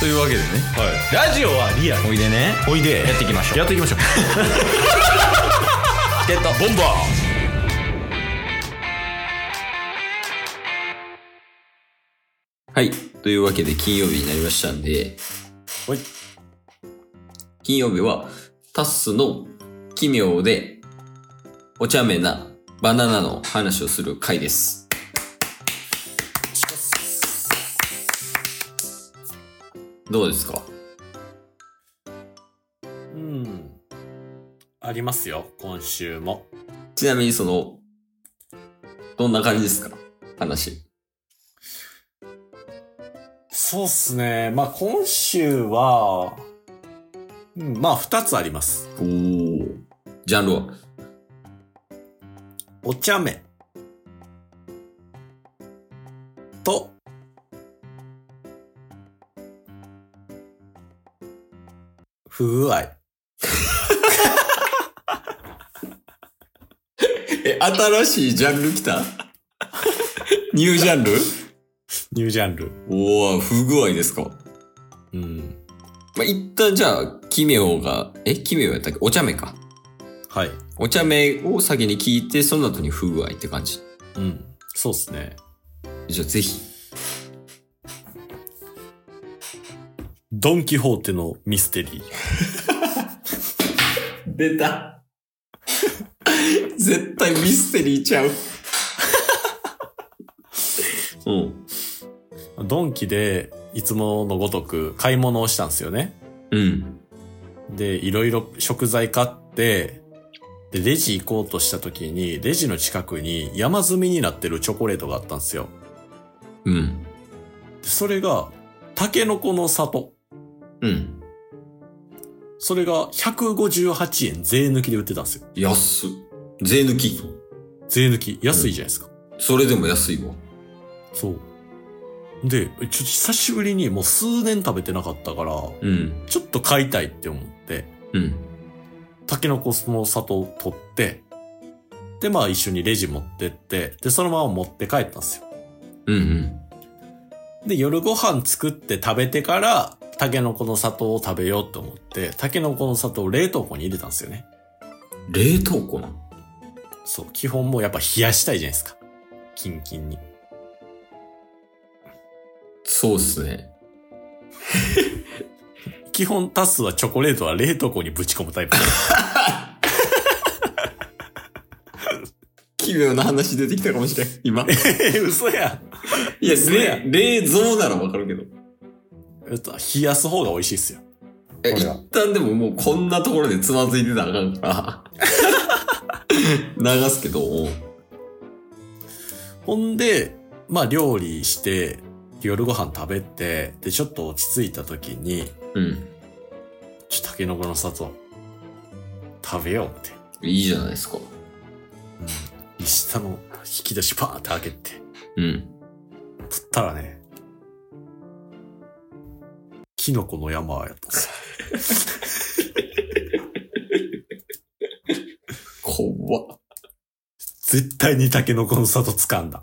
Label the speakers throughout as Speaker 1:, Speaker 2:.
Speaker 1: というわけでね、
Speaker 2: ラジオはリアル。
Speaker 1: おいでね、
Speaker 2: おいで
Speaker 1: やっていきましょう。
Speaker 2: やっていきましょう。
Speaker 1: チケットボンバー。はい。というわけで金曜日になりましたんで、
Speaker 2: はい。
Speaker 1: 金曜日はタッスの奇妙でお茶目なバナナの話をする回です。どうですか？
Speaker 2: ありますよ、今週も。
Speaker 1: ちなみにどんな感じですか？話。
Speaker 2: そうっすね。まあ今週は、まあ2つあります。
Speaker 1: おー。ジャンルは？
Speaker 2: お茶目と不具合。
Speaker 1: 新しいジャンル来た？ニュージャンル？
Speaker 2: ニュージャンル。
Speaker 1: おー、不具合ですか？まあ、一旦じゃあ、奇妙やったっけ？お茶目か。
Speaker 2: はい。
Speaker 1: お茶目を先に聞いて、その後に不具合って感じ。
Speaker 2: そうっすね。
Speaker 1: じゃあぜひ。
Speaker 2: ドンキホーテのミステリー。
Speaker 1: 出た。絶対ミステリーちゃう。
Speaker 2: ドンキでいつものごとく買い物をしたんですよね。で、いろいろ食材買って、で、レジ行こうとした時に、レジの近くに山積みになってるチョコレートがあったんですよ。で、それが、タケノコの里。それが158円税抜きで売ってたんですよ。
Speaker 1: 安っ。税抜き。
Speaker 2: 税抜き。安いじゃないですか。
Speaker 1: それでも安いわ。
Speaker 2: そう。で、ちょっと久しぶりにもう数年食べてなかったから、ちょっと買いたいって思って、タケノコの里を取って、で、まあ一緒にレジ持ってって、で、そのまま持って帰ったんですよ。で、夜ご飯作って食べてから、タケノコの里を食べようと思って、タケノコの里を冷凍庫に入れたんですよね。
Speaker 1: 冷凍庫な？
Speaker 2: そう、基本もうやっぱ冷やしたいじゃないですか。キンキンに。
Speaker 1: そうっすね。
Speaker 2: 基本タスはチョコレートは冷凍庫にぶち込むタイプ。
Speaker 1: 奇妙な話出てきたかもしれん、今。
Speaker 2: 嘘や。
Speaker 1: いや、冷蔵ならわかるけど。
Speaker 2: 冷やす方が美味しいっすよ。
Speaker 1: 一旦でももうこんなところでつまずいてたらあかんから。流すけど。
Speaker 2: ほんで、まあ料理して、夜ご飯食べて、で、ちょっと落ち着いた時に、タケノコの里、食べようって。
Speaker 1: いいじゃないですか。
Speaker 2: 下の引き出しパーって開けて。取ったらね、キノコの山やったんですよ。
Speaker 1: 怖っ。
Speaker 2: 絶対にタケノコの里掴んだ。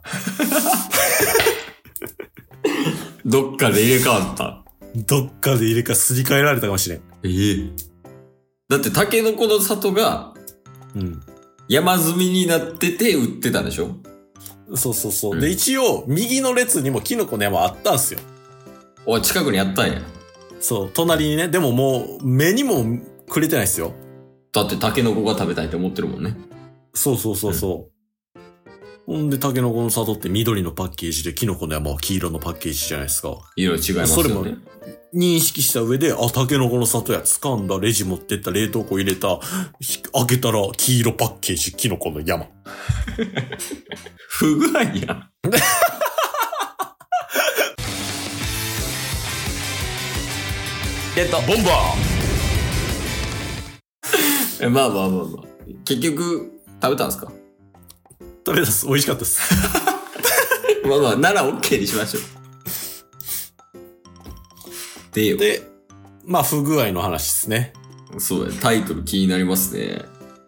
Speaker 1: どっかで入れ替わった。
Speaker 2: どっかで入れ替すり替えられたかもしれん。
Speaker 1: だってタケノコの里が、山積みになってて売ってたんでしょ？
Speaker 2: そう。で、一応、右の列にもキノコの山あったんすよ。
Speaker 1: 近くにあったんや。
Speaker 2: そう、隣にね。でももう、目にもくれてないっすよ。
Speaker 1: だってタケノコが食べたいって思ってるもんね。
Speaker 2: そう。ほんで、タケノコの里って緑のパッケージで、キノコの山は黄色のパッケージじゃないですか。
Speaker 1: 色違いますよね。
Speaker 2: それも認識した上で、タケノコの里や、掴んだ、レジ持ってった、冷凍庫入れた、開けたら黄色パッケージ、キノコの山。
Speaker 1: 不具合やん。
Speaker 2: ボンバ
Speaker 1: ーまあ。結局、食べたんですか？
Speaker 2: 食べたっす。美味しかったっす。
Speaker 1: まあ、なら OK にしましょう。
Speaker 2: で、まあ、不具合の話ですね。
Speaker 1: そうや、タイトル気になりますね。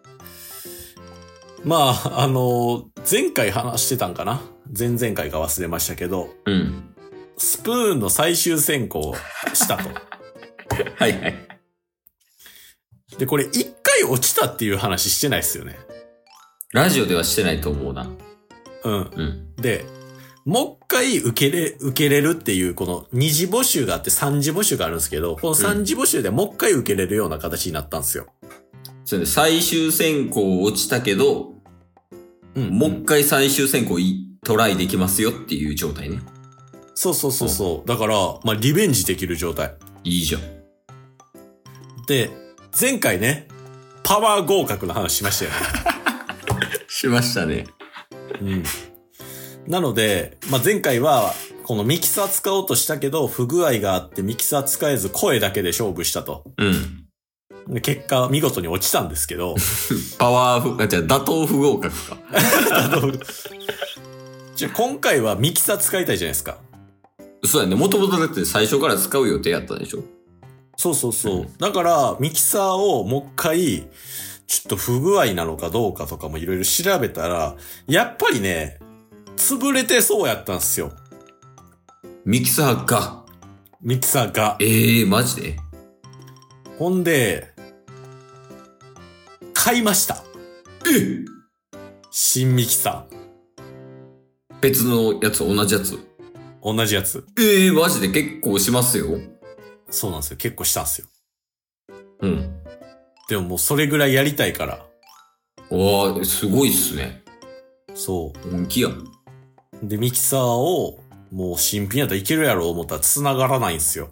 Speaker 2: まあ、前回話してたんかな？前々回か忘れましたけど、 スプーンの最終選考をしたと。
Speaker 1: はいはい。
Speaker 2: で、これ一回落ちたっていう話してないっすよね。
Speaker 1: ラジオではしてないと思うな。
Speaker 2: うん。で、もう一回受けれるっていう、この二次募集があって三次募集があるんですけど、この三次募集でもう一回受けれるような形になったんですよ。
Speaker 1: それで最終選考落ちたけど、もう一回最終選考トライできますよっていう状態ね。
Speaker 2: そう。だから、まあ、リベンジできる状態。
Speaker 1: いいじゃん。
Speaker 2: で、前回ね、パワー合格の話しましたよね。
Speaker 1: しましたね。
Speaker 2: うん。なので、まあ、前回は、このミキサー使おうとしたけど、不具合があってミキサー使えず声だけで勝負したと。
Speaker 1: うん。
Speaker 2: で結果、見事に落ちたんですけど。
Speaker 1: じゃあ打倒不合格か。
Speaker 2: 今回はミキサー使いたいじゃないですか。
Speaker 1: そうやね。もともとだって最初から使う予定やったでしょ。
Speaker 2: そう。だから、ミキサーをもう一回、ちょっと不具合なのかどうかとかもいろいろ調べたら、やっぱりね、潰れてそうやったんですよ。
Speaker 1: ミキサーが。
Speaker 2: マ
Speaker 1: ジで？
Speaker 2: ほんで、買いました。新ミキサー。
Speaker 1: 別のやつ、同じやつ。
Speaker 2: マ
Speaker 1: ジで結構しますよ。
Speaker 2: そうなんですよ。結構したんですよ。
Speaker 1: うん。
Speaker 2: でももうそれぐらいやりたいから。
Speaker 1: すごいっすね。
Speaker 2: そう。
Speaker 1: 本気や。
Speaker 2: で、ミキサーを、もう新品やったらいけるやろ思ったら繋がらないんですよ。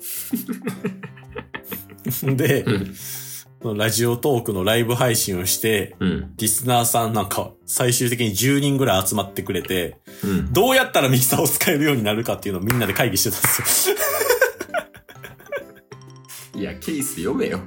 Speaker 2: で、ラジオトークのライブ配信をして、リスナーさんなんか最終的に10人ぐらい集まってくれて、どうやったらミキサーを使えるようになるかっていうのをみんなで会議してたんですよ。
Speaker 1: いや、ケース読めよ。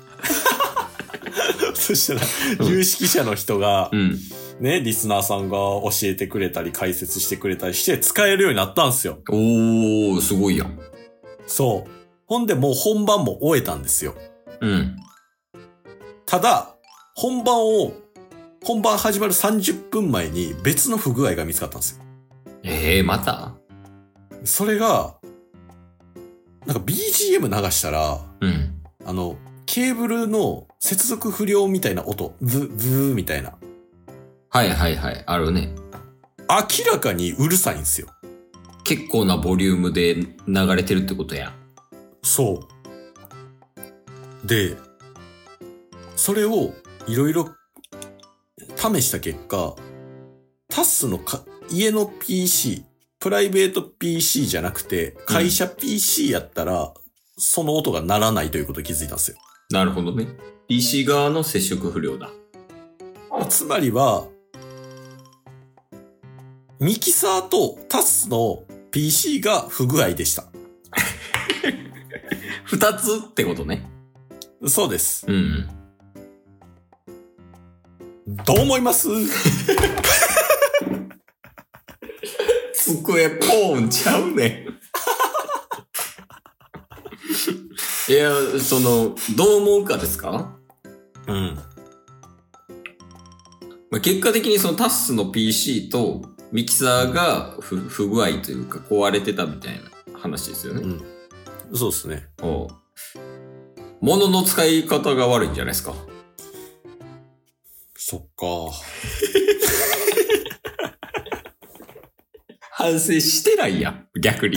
Speaker 2: そしたら、有識者の人が、ね、リスナーさんが教えてくれたり解説してくれたりして使えるようになったんですよ。
Speaker 1: すごいやん。
Speaker 2: そう。ほんでもう本番も終えたんですよ。ただ、本番始まる30分前に別の不具合が見つかったんです
Speaker 1: よ。また？
Speaker 2: それが、なんか BGM 流したら、ケーブルの接続不良みたいな音、ブーみたいな。
Speaker 1: はい、あるね。
Speaker 2: 明らかにうるさいんですよ。
Speaker 1: 結構なボリュームで流れてるってことや。
Speaker 2: そう。で、それをいろいろ試した結果、タスの家の PC、プライベート PC じゃなくて、会社 PC やったら、その音が鳴らないということに気づいたんですよ。
Speaker 1: なるほどね。PC 側の接触不良だ。
Speaker 2: つまりは、ミキサーとタスの PC が不具合でした。
Speaker 1: 二つってことね。
Speaker 2: そうです。どう思います？
Speaker 1: 机ポーンちゃうねん。いや、どう思うかですか？結果的にそのタスの PC とミキサーが不具合というか壊れてたみたいな話ですよね。
Speaker 2: そうですね。
Speaker 1: 物の使い方が悪いんじゃないですか。
Speaker 2: そっか。
Speaker 1: 反省してないやん、逆に。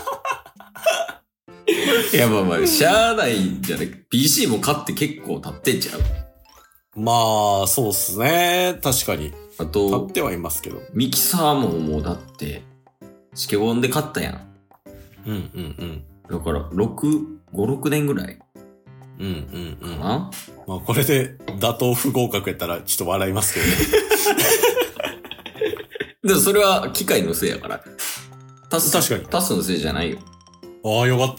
Speaker 1: いや、まあ、しゃあないんじゃない。PC も買って結構経ってんちゃう。
Speaker 2: まあ、そうっすね。確かに。
Speaker 1: あと、
Speaker 2: 経ってはいますけど。
Speaker 1: ミキサーももうだって、チケボンで買ったやん。だから、5、6年ぐらい。かな？
Speaker 2: まあ、これで、打倒不合格やったら、ちょっと笑いますけどね。
Speaker 1: でも、それは機械のせいやから。
Speaker 2: 確かに。
Speaker 1: タスのせいじゃないよ。
Speaker 2: ああ、よかった、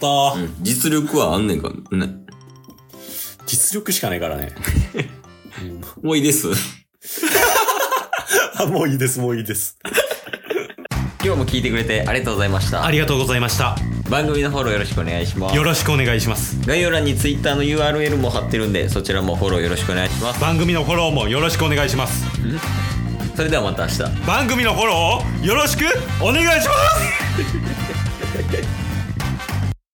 Speaker 1: 実力はあんねんからね。
Speaker 2: 実力しかないからね。
Speaker 1: もういいです。
Speaker 2: もういいです、もういいです。
Speaker 1: 今日も聞いてくれてありがとうございました。
Speaker 2: ありがとうございました。
Speaker 1: 番組のフォローよろしくお願いします。
Speaker 2: よろしくお願いします。
Speaker 1: 概要欄に Twitter の URL も貼ってるんで、そちらもフォローよろしくお願いします。
Speaker 2: 番組のフォローもよろしくお願いします。
Speaker 1: それではまた明日。
Speaker 2: 番組のフォローをよろしくお願いします。